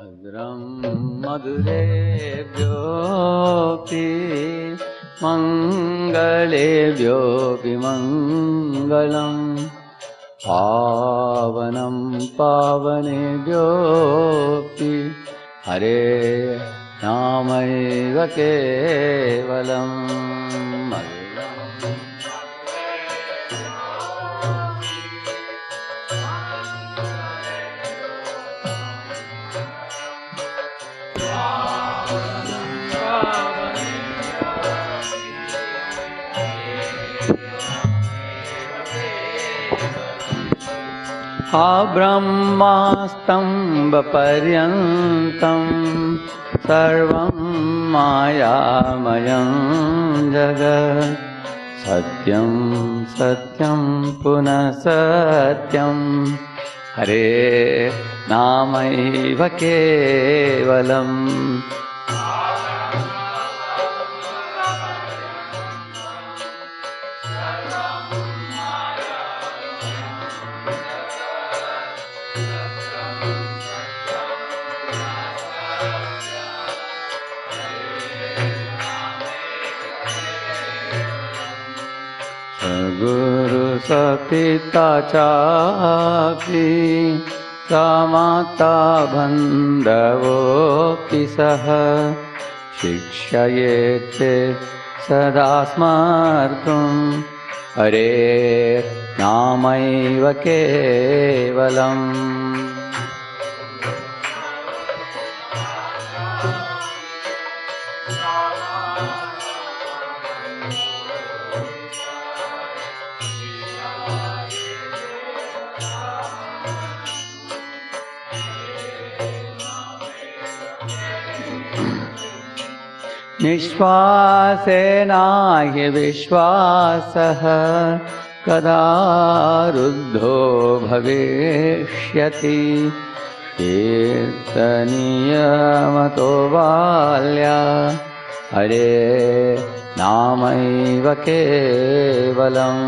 भद्रं मधुरेभ्योऽपि मङ्गलेभ्योऽपि मङ्गलम् पावनं पावनेभ्योऽपि हरे नामैव केवलम् ब्रह्मास्तम्भपर्यन्तं सर्वं मायामयं जगत् सत्यं सत्यं पुनः सत्यं हरे नामैव केवलम् गुरु सपिता चापि समाता बन्धवोऽपि सह शिक्षयेत् सदा स्मर्तुं हरे नामैव केवलम् निश्वासेना हि विश्वासः कदा रुद्धो भविष्यति कीर्तनीयमतो बाल्यात् हरे नामैव केवलम्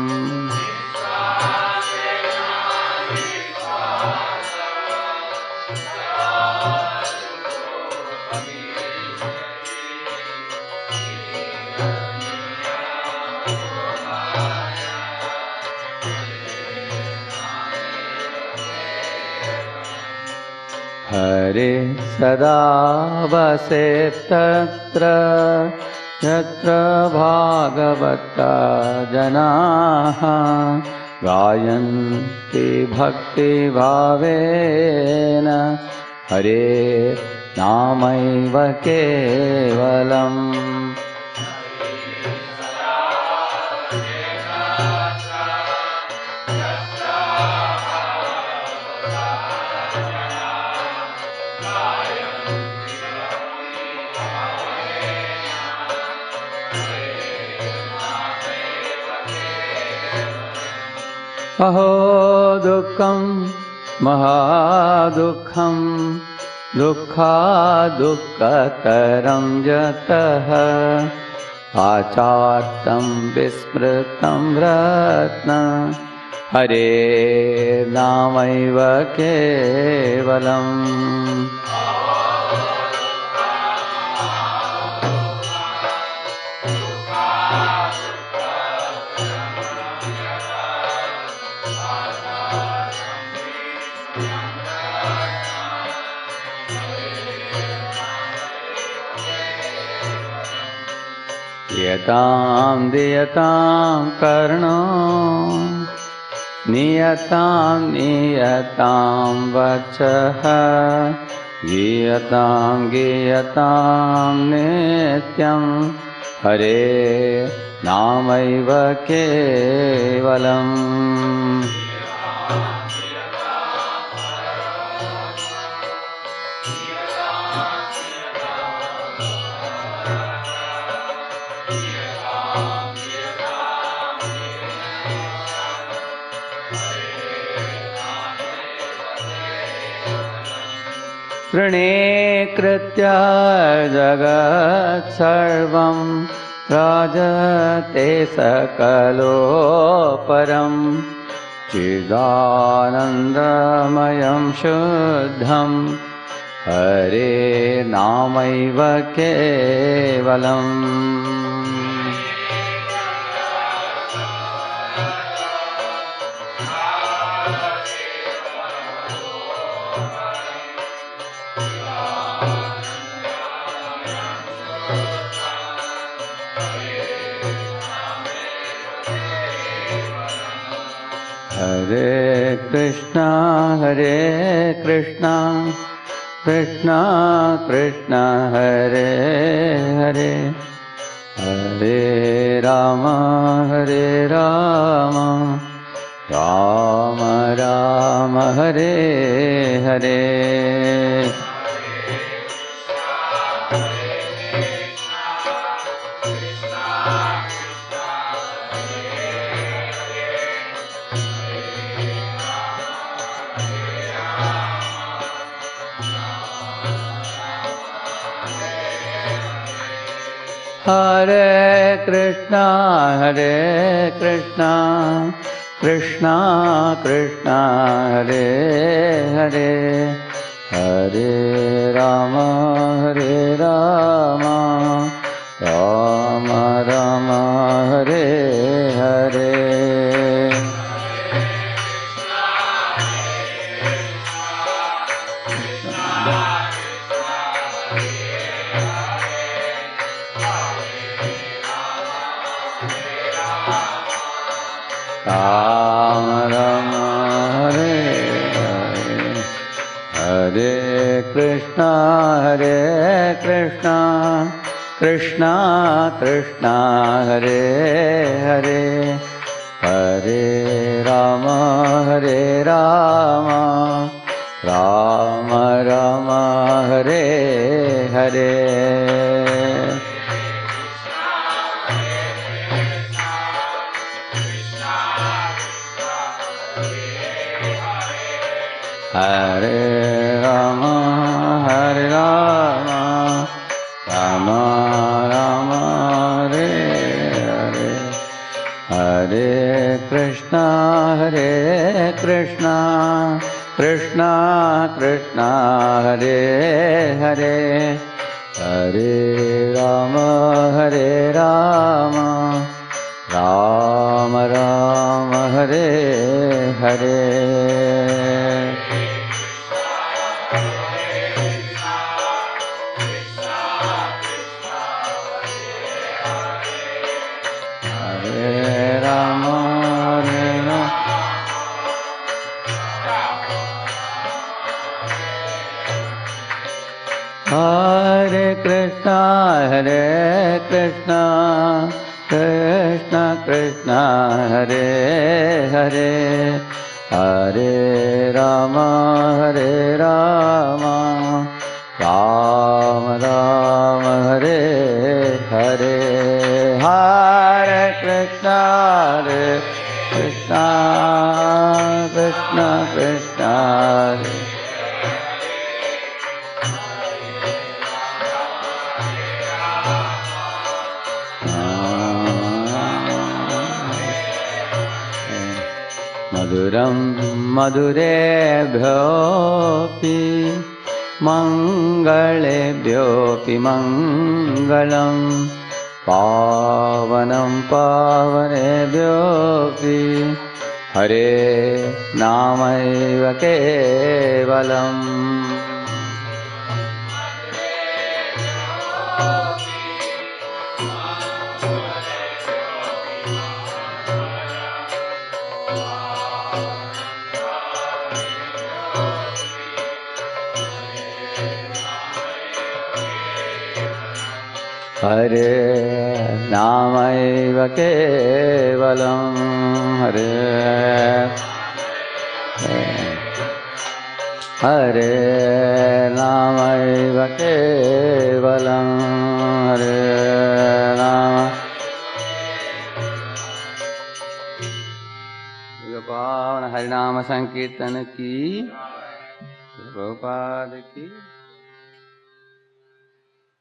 हरे सदा वसेत्तत्र यत्र भागवता जनाः गायन्ति भक्तिभावेन हरे नामैव केवलम् अहो दुःखं महादुःखं दुःखादुःखतरं यतः आचार्तं विस्मृतं रत्नं हरे नामैव केवलम् यतां दीयतां कर्णो नियतां नियतां वचः गीयतां गीयतां नित्यं हरे नामैव केवलम् प्रणीकृत्य जगत् सर्वं राजते सकलोपरं चिदानन्दमयं शुद्धं हरे नामैव केवलम्। हरे कृष्णा कृष्णा कृष्णा हरे हरे, हरे राम राम राम हरे हरे। हरे कृष्णा कृष्णा कृष्णा हरे हरे, हरे राम राम राम हरे हरे। राम राम हरे हरे, हरे कृष्णा कृष्णा कृष्णा हरे हरे, हरे राम राम राम हरे हरे। हरे राम राम राम हरे हरे, हरे कृष्णा कृष्णा कृष्णा हरे हरे, हरे राम राम राम हरे हरे। हरे कृष्णा कृष्णा कृष्णा हरे हरे, हरे राम राम राम हरे हरे। हरे कृष्णा कृष्णा कृष्णा हरे मधुरं मधुरेभ्योऽपि मङ्गलेभ्योऽपि मङ्गलं, पावनं पावनेभ्योऽपि हरे नामैव केवलम्। हरे नामैव केवलं, हरे नामैव केवलं, हरे नाम। पावन हरिनाम संकीर्तन की, प्रभुपाद की।